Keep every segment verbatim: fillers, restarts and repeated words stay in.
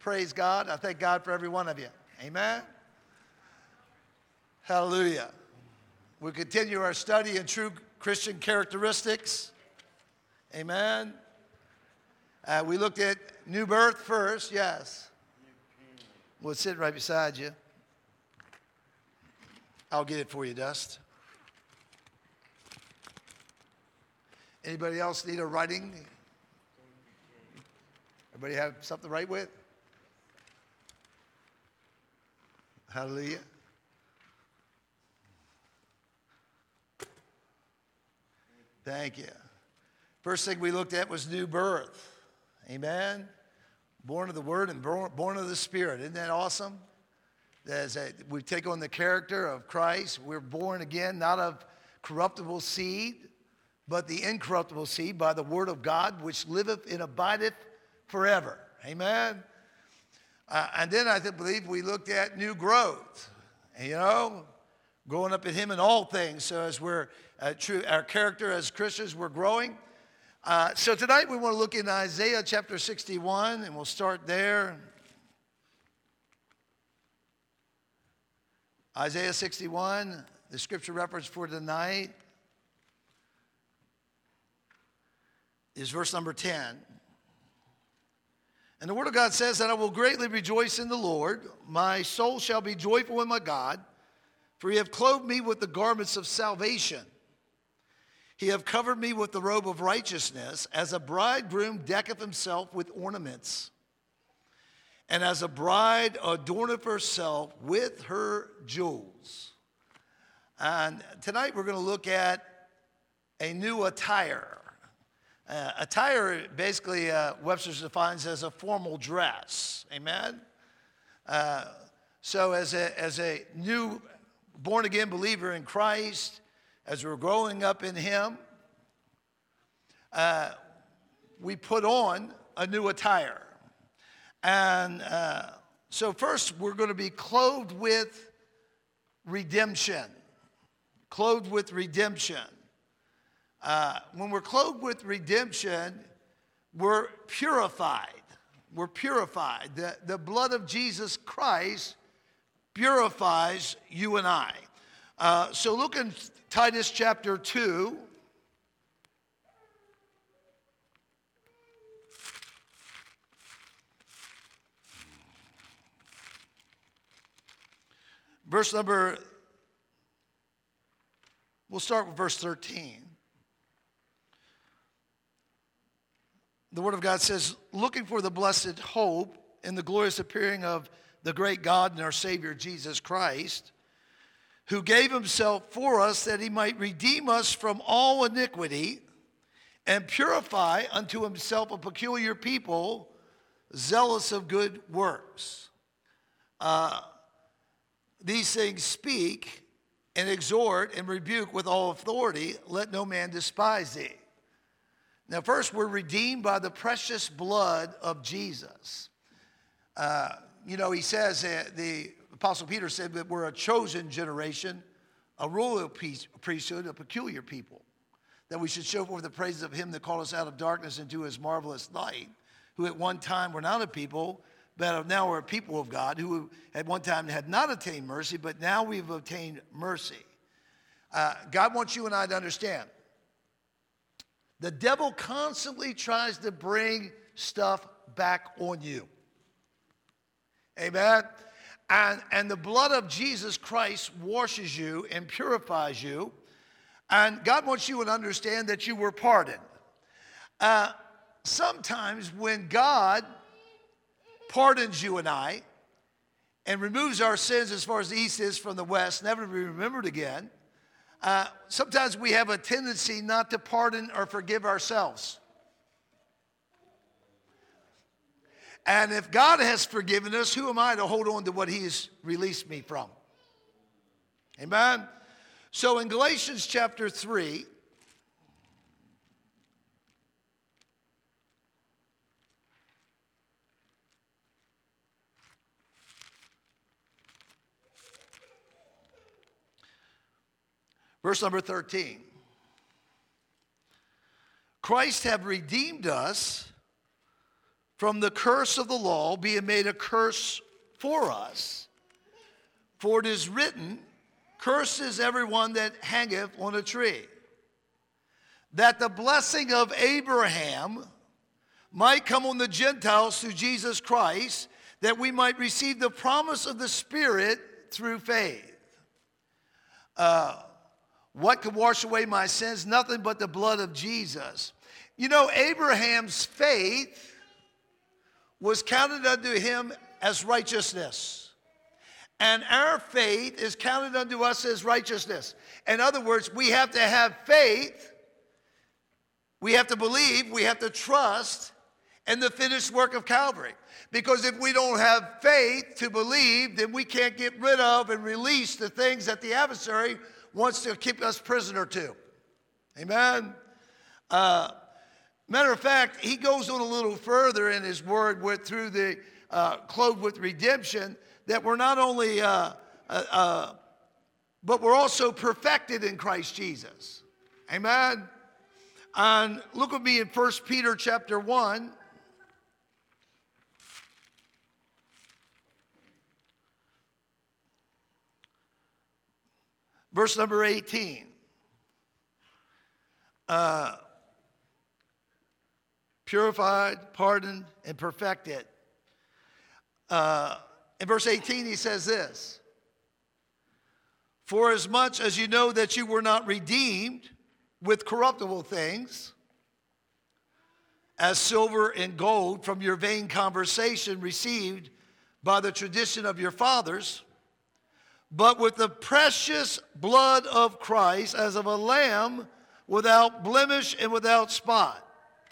Praise God. I thank God for every one of you. Amen. Hallelujah. We continue our study in true Christian characteristics. Amen. Uh, we looked at new birth first. Yes. We'll sit right beside you. I'll get it for you, Dust. Anybody else need a writing? Everybody have something to write with? Hallelujah. Thank you. First thing we looked at was new birth. Amen. Born of the Word and born of the Spirit. Isn't that awesome? As a, we take on the character of Christ. We're born again, not of corruptible seed, but the incorruptible seed by the Word of God, which liveth and abideth forever. Amen. Uh, and then I believe we looked at new growth. You know, growing up in Him in all things. So as we're uh, true, our character as Christians, we're growing. Uh, so tonight we want to look in Isaiah chapter sixty-one, and we'll start there. Isaiah sixty-one, the scripture reference for tonight is verse number ten. And the Word of God says that I will greatly rejoice in the Lord. My soul shall be joyful in my God, for He hath clothed me with the garments of salvation. He hath covered me with the robe of righteousness, as a bridegroom decketh himself with ornaments, and as a bride adorneth herself with her jewels. And tonight we're going to look at a new attire. Uh, attire basically uh, Webster's defines as a formal dress. Amen? Uh, so as a, as a new born-again believer in Christ, as we're growing up in Him, uh, we put on a new attire. And uh, so first we're going to be clothed with redemption. Clothed with redemption. Uh, when we're clothed with redemption, we're purified. We're purified. The, the blood of Jesus Christ purifies you and I. Uh, so look in Titus chapter two. Verse number, we'll start with verse thirteen. The Word of God says, looking for the blessed hope in the glorious appearing of the great God and our Savior Jesus Christ, who gave Himself for us that He might redeem us from all iniquity and purify unto Himself a peculiar people, zealous of good works. Uh, these things speak and exhort and rebuke with all authority. Let no man despise thee. Now, first, we're redeemed by the precious blood of Jesus. Uh, you know, he says, uh, the Apostle Peter said that we're a chosen generation, a royal priesthood, a peculiar people, that we should show forth the praises of Him that called us out of darkness into His marvelous light, who at one time were not a people, but now we're a people of God, who at one time had not attained mercy, but now we've obtained mercy. Uh, God wants you and I to understand. The devil constantly tries to bring stuff back on you. Amen? And, and the blood of Jesus Christ washes you and purifies you. And God wants you to understand that you were pardoned. Uh, sometimes when God pardons you and I and removes our sins as far as the east is from the west, never to be remembered again, Uh, sometimes we have a tendency not to pardon or forgive ourselves. And if God has forgiven us, who am I to hold on to what He has released me from? Amen? So in Galatians chapter three, verse number thirteen. Christ have redeemed us from the curse of the law, being made a curse for us. For it is written, cursed is everyone that hangeth on a tree, that the blessing of Abraham might come on the Gentiles through Jesus Christ, that we might receive the promise of the Spirit through faith. Uh, what could wash away my sins? Nothing but the blood of Jesus. You know, Abraham's faith was counted unto him as righteousness. And our faith is counted unto us as righteousness. In other words, we have to have faith, we have to believe, we have to trust in the finished work of Calvary. Because if we don't have faith to believe, then we can't get rid of and release the things that the adversary wants to keep us prisoner to. Amen? Uh, matter of fact, he goes on a little further in his word with, through the uh, clothed with redemption, that we're not only, uh, uh, uh, but we're also perfected in Christ Jesus. Amen? And look with me in First Peter chapter one. Verse number eighteen. Uh, purified, pardoned, and perfected. Uh, in verse eighteen, he says this. For as much as you know that you were not redeemed with corruptible things, as silver and gold from your vain conversation received by the tradition of your fathers, but with the precious blood of Christ, as of a lamb without blemish and without spot,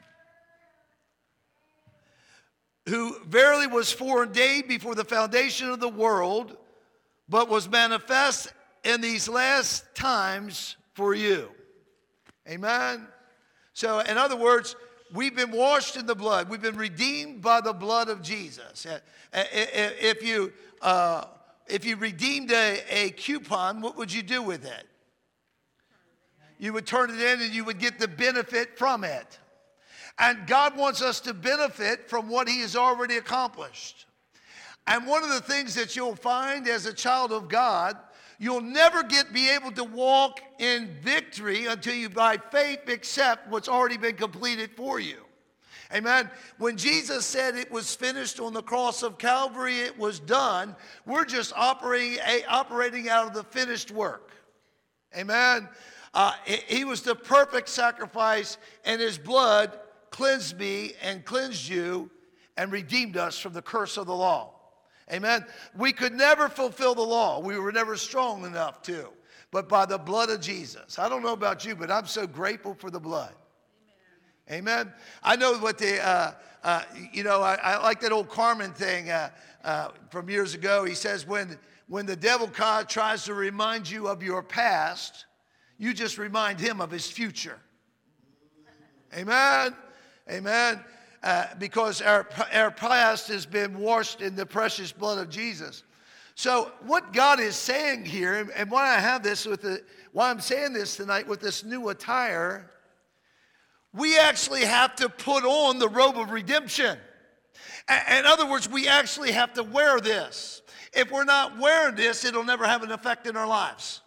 who verily was foreordained before the foundation of the world, but was manifest in these last times for you. Amen? So, in other words, we've been washed in the blood. We've been redeemed by the blood of Jesus. If you... Uh, If you redeemed a, a coupon, what would you do with it? You would turn it in and you would get the benefit from it. And God wants us to benefit from what he has already accomplished. And one of the things that you'll find as a child of God, you'll never get be able to walk in victory until you by faith accept what's already been completed for you. Amen. When Jesus said it was finished on the cross of Calvary, it was done, we're just operating, operating out of the finished work. Amen. Uh, he was the perfect sacrifice, and his blood cleansed me and cleansed you and redeemed us from the curse of the law. Amen. We could never fulfill the law. We were never strong enough to. But by the blood of Jesus. I don't know about you, but I'm so grateful for the blood. Amen. I know what the, uh, uh, you know, I, I like that old Carmen thing uh, uh, from years ago. He says, when, when the devil tries to remind you of your past, you just remind him of his future. Amen. Amen. Uh, because our, our past has been washed in the precious blood of Jesus. So what God is saying here, and, and why I have this with the, why I'm saying this tonight with this new attire, we actually have to put on the robe of redemption. In other words, we actually have to wear this. If we're not wearing this, it'll never have an effect in our lives.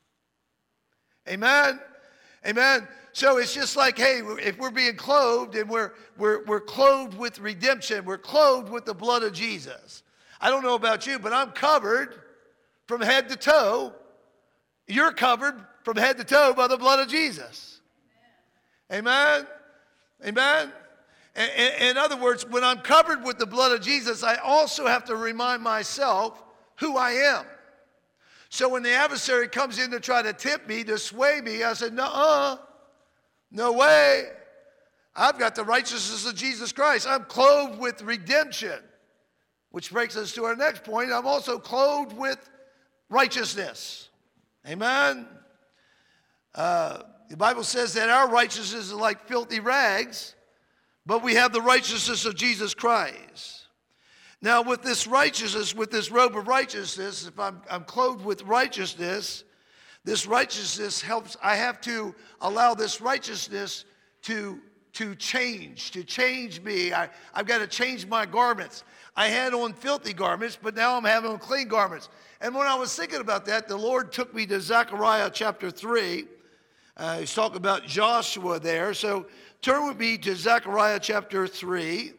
Amen? Amen? So it's just like, hey, if we're being clothed and we're, we're, we're clothed with redemption, we're clothed with the blood of Jesus. I don't know about you, but I'm covered from head to toe. You're covered from head to toe by the blood of Jesus. Amen? Amen? In other words, when I'm covered with the blood of Jesus, I also have to remind myself who I am. So when the adversary comes in to try to tempt me, to sway me, I said, no, no way. I've got the righteousness of Jesus Christ. I'm clothed with redemption, which brings us to our next point. I'm also clothed with righteousness. Amen? Uh, The Bible says that our righteousness is like filthy rags, but we have the righteousness of Jesus Christ. Now, with this righteousness, with this robe of righteousness, if I'm, I'm clothed with righteousness, this righteousness helps, I have to allow this righteousness to to change, to change me. I, I've got to change my garments. I had on filthy garments, but now I'm having on clean garments. And when I was thinking about that, the Lord took me to Zechariah chapter three. Uh, he's talking about Joshua there. So turn with me to Zechariah chapter three.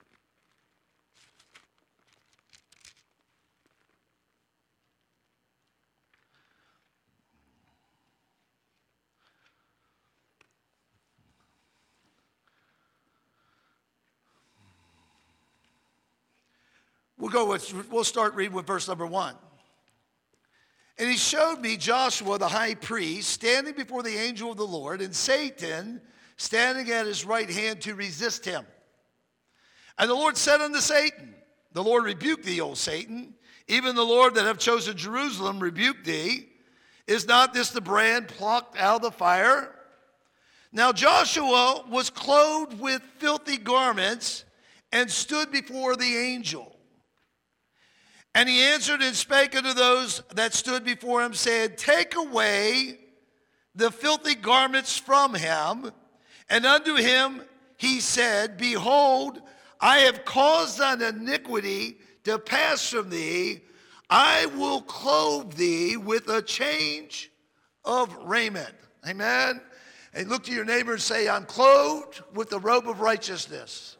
We'll go with, we'll start reading with verse number one. And he showed me Joshua the high priest standing before the angel of the Lord, and Satan standing at his right hand to resist him. And the Lord said unto Satan, the Lord rebuked thee, O Satan, even the Lord that have chosen Jerusalem rebuked thee. Is not this the brand plucked out of the fire? Now Joshua was clothed with filthy garments and stood before the angel. And he answered and spake unto those that stood before him, saying, take away the filthy garments from him. And unto him he said, behold, I have caused thine iniquity to pass from thee. I will clothe thee with a change of raiment. Amen. And look to your neighbor and say, I'm clothed with the robe of righteousness.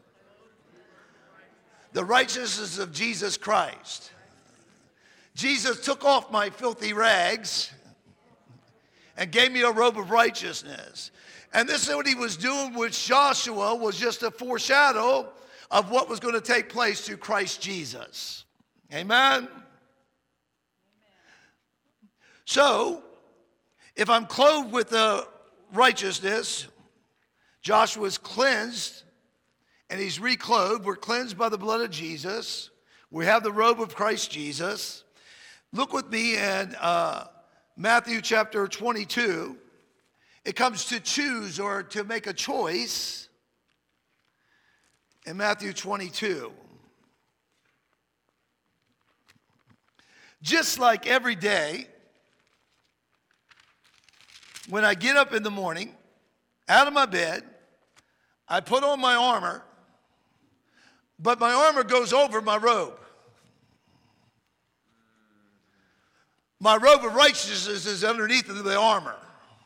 The righteousness of Jesus Christ. Jesus took off my filthy rags and gave me a robe of righteousness. And this is what he was doing with Joshua, was just a foreshadow of what was going to take place through Christ Jesus. Amen? Amen. So, if I'm clothed with the righteousness, Joshua's cleansed and he's reclothed. We're cleansed by the blood of Jesus. We have the robe of Christ Jesus. Look with me in uh, Matthew chapter twenty-two. It comes to choose or to make a choice in Matthew twenty-two. Just like every day, when I get up in the morning, out of my bed, I put on my armor, but my armor goes over my robe. My robe of righteousness is underneath of the armor.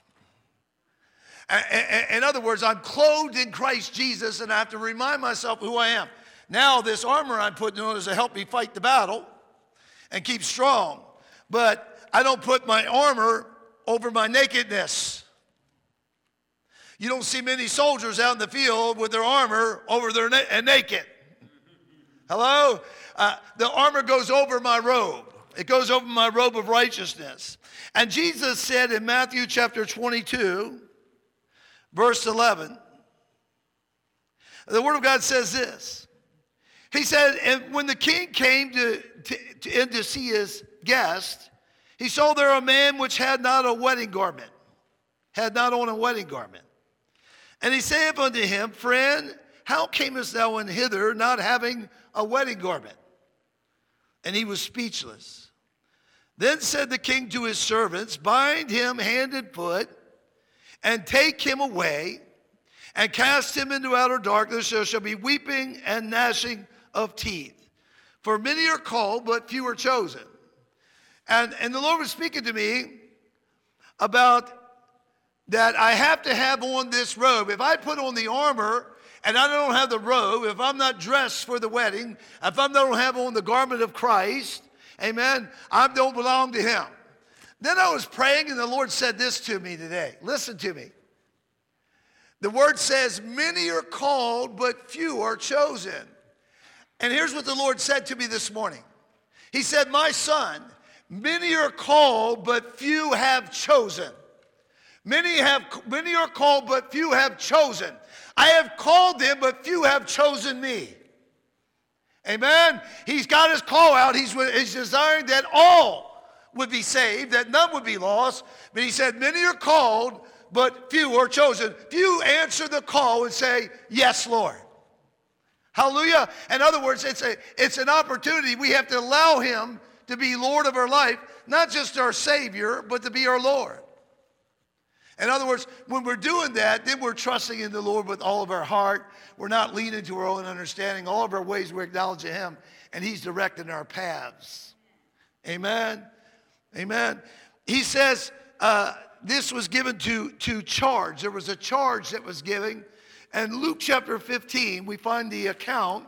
In other words, I'm clothed in Christ Jesus, and I have to remind myself who I am. Now, this armor I'm putting on is to help me fight the battle and keep strong. But I don't put my armor over my nakedness. You don't see many soldiers out in the field with their armor over their na- and naked. Hello? Uh, the armor goes over my robe. It goes over my robe of righteousness. And Jesus said in Matthew chapter twenty-two, verse eleven, the Word of God says this. He said, and when the king came to, to, to, in to see his guest, he saw there a man which had not a wedding garment, had not on a wedding garment. And he saith unto him, friend, how camest thou in hither not having a wedding garment? And he was speechless. Then said the king to his servants, bind him hand and foot, and take him away, and cast him into outer darkness. There shall be weeping and gnashing of teeth. For many are called, but few are chosen. And, and the Lord was speaking to me about that I have to have on this robe. If I put on the armor and I don't have the robe, if I'm not dressed for the wedding, if I don't have on the garment of Christ, amen, I don't belong to him. Then I was praying and the Lord said this to me today. Listen to me. The word says, many are called, but few are chosen. And here's what the Lord said to me this morning. He said, my son, many are called, but few have chosen. Many have, many are called, but few have chosen. I have called them, but few have chosen me. Amen. He's got his call out. He's, he's desiring that all would be saved, that none would be lost. But he said, many are called, but few are chosen. Few answer the call and say, yes, Lord. Hallelujah. In other words, it's, a, it's an opportunity. We have to allow him to be Lord of our life, not just our Savior, but to be our Lord. In other words, when we're doing that, then we're trusting in the Lord with all of our heart. We're not leaning to our own understanding. All of our ways we're acknowledging him, and he's directing our paths. Amen. Amen. He says uh, this was given to, to charge. There was a charge that was given. And Luke chapter fifteen, we find the account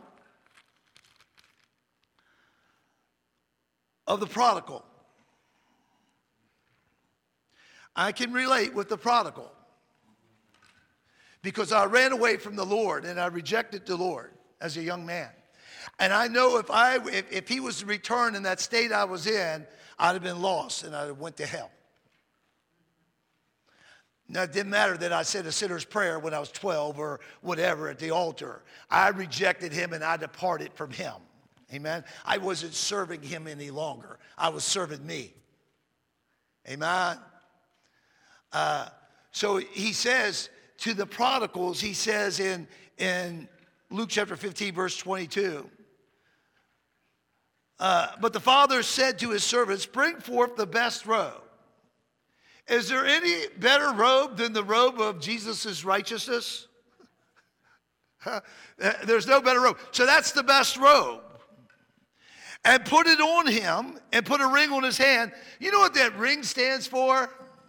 of the prodigal. I can relate with the prodigal because I ran away from the Lord and I rejected the Lord as a young man. And I know if I if, if he was to return in that state I was in, I'd have been lost and I'd have went to hell. Now, it didn't matter that I said a sinner's prayer when I was twelve or whatever at the altar. I rejected him and I departed from him. Amen. I wasn't serving him any longer. I was serving me. Amen. Uh, so he says to the prodigals, he says in, in Luke chapter fifteen, verse twenty-two, uh, but the father said to his servants, bring forth the best robe. Is there any better robe than the robe of Jesus' righteousness? There's no better robe. So that's the best robe. And put it on him and put a ring on his hand. You know what that ring stands for?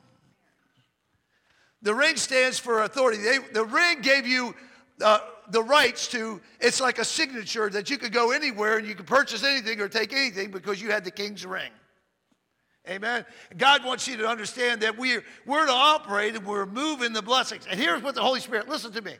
The ring stands for authority. They, the ring gave you uh, the rights to, it's like a signature that you could go anywhere and you could purchase anything or take anything because you had the king's ring. Amen. God wants you to understand that we're, we're to operate and we're moving the blessings. And here's what the Holy Spirit, listen to me.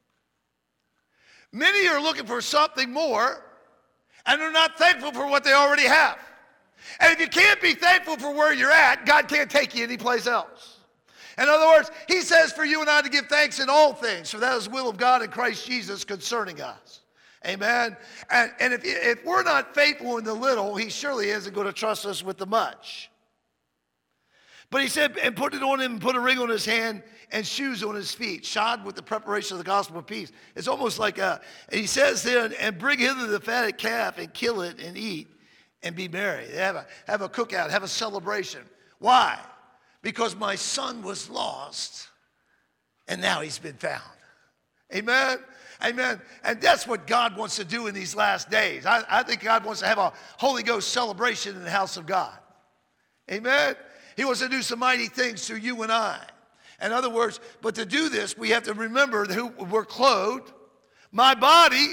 Many are looking for something more and they're not thankful for what they already have. And if you can't be thankful for where you're at, God can't take you anyplace else. In other words, he says for you and I to give thanks in all things, for that is the will of God in Christ Jesus concerning us. Amen. And, and if, if we're not faithful in the little, he surely isn't going to trust us with the much. But he said, and put it on him, and put a ring on his hand, and shoes on his feet, shod with the preparation of the gospel of peace. It's almost like a, and he says then, and bring hither the fatted calf, and kill it, and eat, and be merry. Have a, have a cookout, have a celebration. Why? Because my son was lost, and now he's been found. Amen. Amen. And that's what God wants to do in these last days. I, I think God wants to have a Holy Ghost celebration in the house of God. Amen. He wants to do some mighty things through you and I. In other words, but to do this, we have to remember who we're clothed. My body,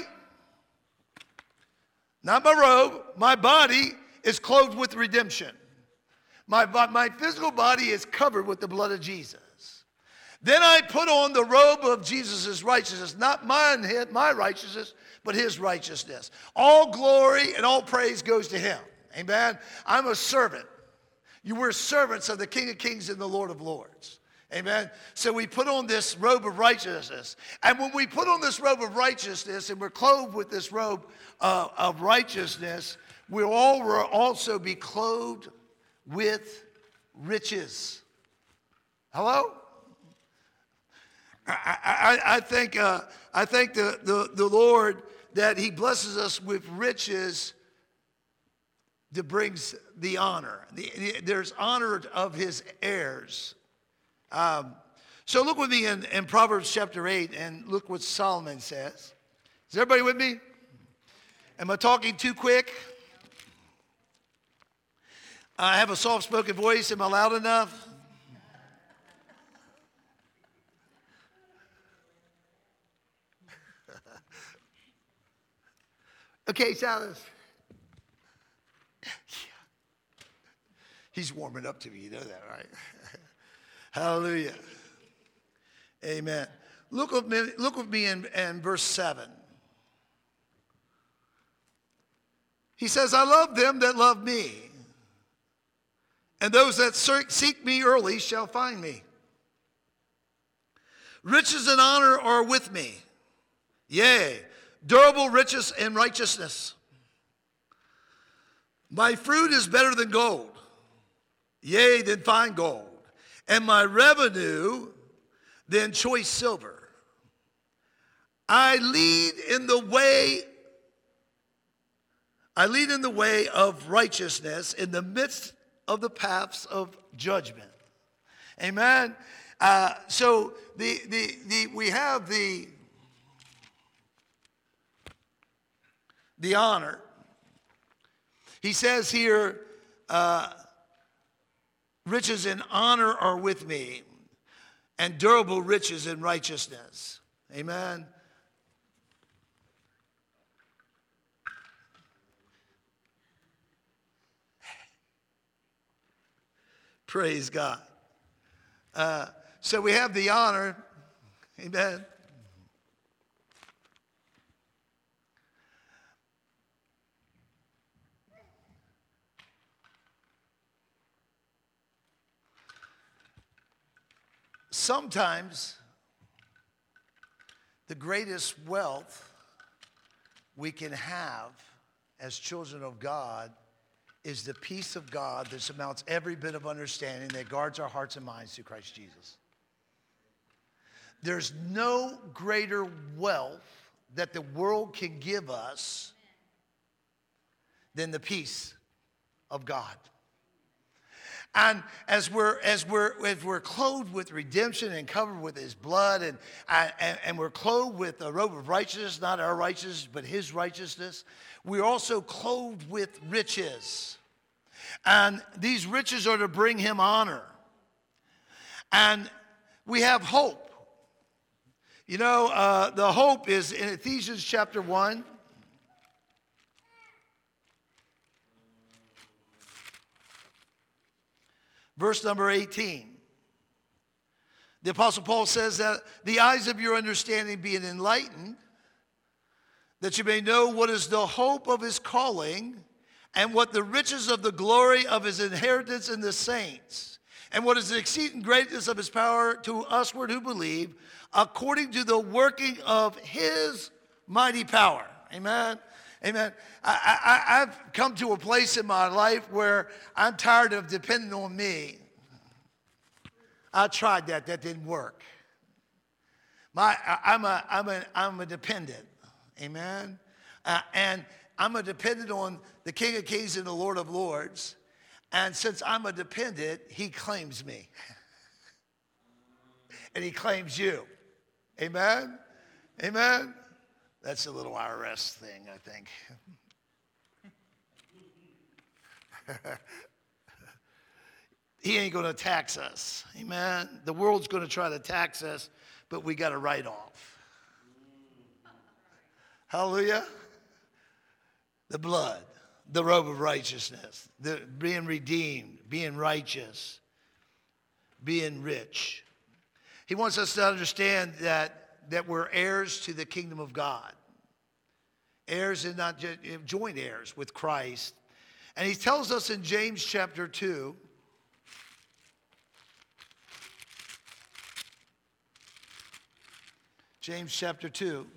not my robe, my body is clothed with redemption. My, my physical body is covered with the blood of Jesus. Then I put on the robe of Jesus' righteousness, not mine, my righteousness, but his righteousness. All glory and all praise goes to him. Amen. I'm a servant. You were servants of the King of Kings and the Lord of Lords. Amen. So we put on this robe of righteousness. And when we put on this robe of righteousness and we're clothed with this robe uh, of righteousness, we'll all will also be clothed with riches. Hello? I, I, I think, uh, I think the, the, the Lord, that he blesses us with riches that brings the honor. The, the, there's honor of his heirs. Um, so look with me in, in Proverbs chapter eight and look what Solomon says. Is everybody with me? Am I talking too quick? I have a soft-spoken voice. Am I loud enough? Okay, Silas. He's warming up to me. You know that, right? Hallelujah. Amen. Look with me, look with me in, in verse seven. He says, I love them that love me, and those that seek me early shall find me. Riches and honor are with me. Yea, durable riches and righteousness. My fruit is better than gold, yea, than fine gold, and my revenue than choice silver. I lead in the way, I lead in the way of righteousness in the midst of the paths of judgment. Amen. Uh, so the, the, the, we have the, the honor. He says here, uh, riches and honor are with me, and durable riches and righteousness. Amen. Praise God. Uh, so we have the honor. Amen. Sometimes the greatest wealth we can have as children of God is the peace of God that surmounts every bit of understanding, that guards our hearts and minds through Christ Jesus. There's no greater wealth that the world can give us than the peace of God. And as we're as we're as we're clothed with redemption and covered with His blood, and and, and we're clothed with a robe of righteousness, not our righteousness, but His righteousness, we're also clothed with riches. And these riches are to bring Him honor. And we have hope. You know, uh, the hope is in Ephesians chapter one. Verse number eighteen. The Apostle Paul says that the eyes of your understanding being enlightened, that you may know what is the hope of His calling, and what the riches of the glory of His inheritance in the saints, and what is the exceeding greatness of His power to usward who believe, according to the working of His mighty power. Amen. Amen. I, I, I've come to a place in my life where I'm tired of depending on me. I tried that. That didn't work. My, I, I'm, a, I'm, a, I'm a dependent. Amen. Uh, and I'm a dependent on the King of Kings and the Lord of Lords. And since I'm a dependent, He claims me. And He claims you. Amen. Amen. That's a little I R S thing, I think. He ain't going to tax us. Amen. The world's going to try to tax us, but we got a write-off. Hallelujah. The blood, the robe of righteousness, the being redeemed, being righteous, being rich. He wants us to understand that that we're heirs to the kingdom of God. Heirs and not just joint heirs with Christ. And he tells us in James chapter two, James chapter two,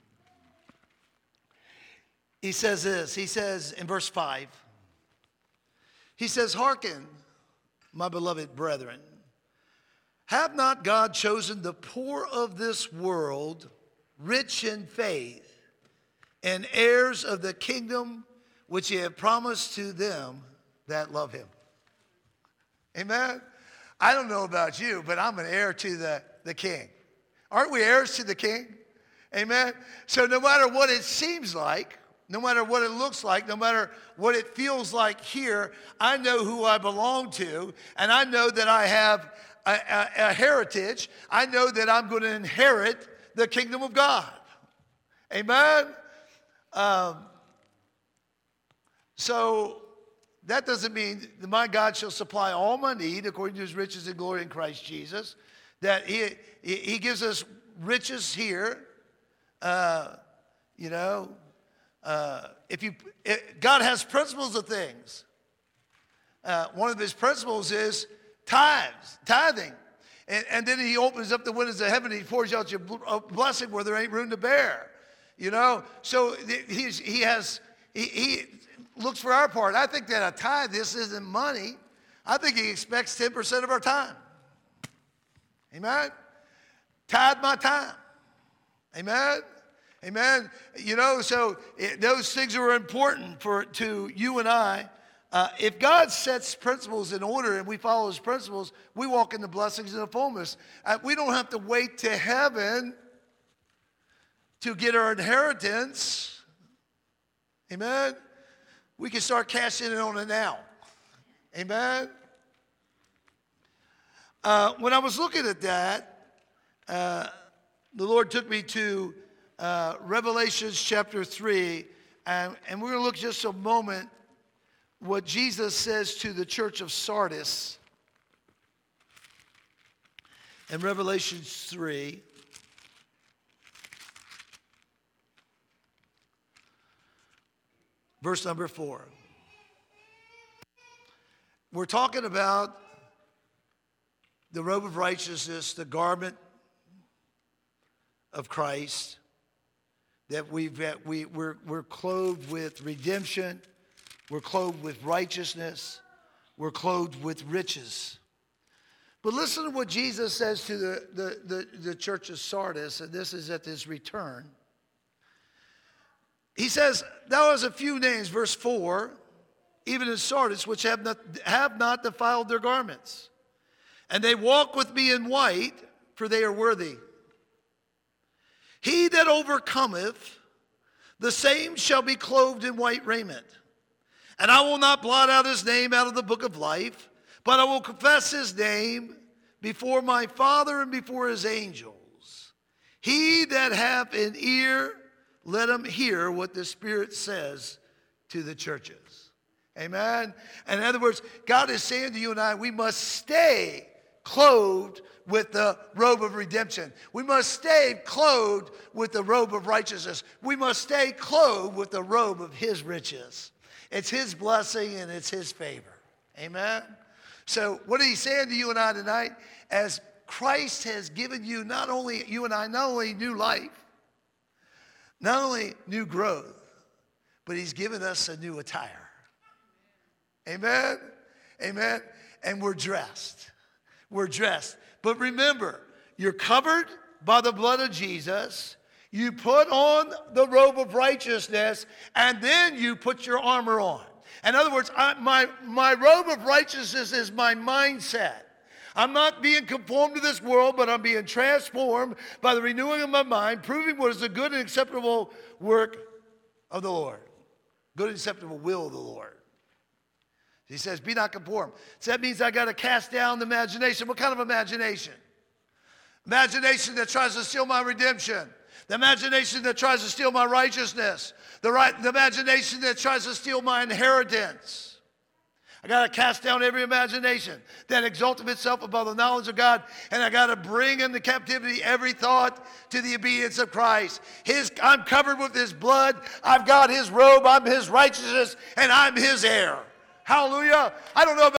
he says this, he says in verse five, he says, hearken, my beloved brethren, have not God chosen the poor of this world, rich in faith, and heirs of the kingdom which He hath promised to them that love Him? Amen? I don't know about you, but I'm an heir to the, the King. Aren't we heirs to the King? Amen? So no matter what it seems like, no matter what it looks like, no matter what it feels like here, I know who I belong to, and I know that I have A, a, a heritage. I know that I'm going to inherit the kingdom of God. Amen? Um, so that doesn't mean that my God shall supply all my need according to His riches and glory in Christ Jesus. That He, he gives us riches here. Uh, you know, uh, if you, it, God has principles of things. Uh, one of His principles is tithes, tithing. And, and then He opens up the windows of heaven and He pours out your blessing where there ain't room to bear. You know? So he's, he has, he, he looks for our part. I think that a tithe, this isn't money. I think He expects ten percent of our time. Amen? Tithe my time. Amen? Amen? You know, so it, those things are important for to you and I Uh, if God sets principles in order and we follow his principles, we walk in the blessings and the fullness. Uh, we don't have to wait to heaven to get our inheritance. Amen. We can start cashing in on it now. Amen. Uh, when I was looking at that, uh, the Lord took me to uh, Revelation chapter three, and, and we're going to look just a moment what Jesus says to the church of Sardis in Revelation three. Verse number four. We're talking about the robe of righteousness, the garment of Christ, that we've, we, we're, we're clothed with redemption, we're clothed with righteousness, we're clothed with riches. But listen to what Jesus says to the, the, the, the church of Sardis, and this is at his return. He says, thou hast a few names, verse four, even in Sardis, which have not, have not defiled their garments. And they walk with me in white, for they are worthy. He that overcometh, the same shall be clothed in white raiment. And I will not blot out his name out of the book of life, but I will confess his name before my Father and before his angels. He that hath an ear, let him hear what the Spirit says to the churches. Amen. And in other words, God is saying to you and I, we must stay clothed with the robe of redemption. We must stay clothed with the robe of righteousness. We must stay clothed with the robe of his riches. It's his blessing and it's his favor. Amen. So what is he saying to you and I tonight? As Christ has given you, not only you and I, not only new life, not only new growth, but he's given us a new attire. Amen? Amen? And we're dressed. We're dressed. But remember, you're covered by the blood of Jesus. You put on the robe of righteousness, and then you put your armor on. In other words, I, my, my robe of righteousness is my mindset. I'm not being conformed to this world, but I'm being transformed by the renewing of my mind, proving what is the good and acceptable work of the Lord. Good and acceptable will of the Lord. He says, be not conformed. So that means I got to cast down the imagination. What kind of imagination? Imagination that tries to steal my redemption. The imagination that tries to steal my righteousness. The, right, the imagination that tries to steal my inheritance. I got to cast down every imagination that exalteth itself above the knowledge of God. And I got to bring into captivity every thought to the obedience of Christ. His, I'm covered with his blood. I've got his robe. I'm his righteousness. And I'm his heir. Hallelujah. I don't know about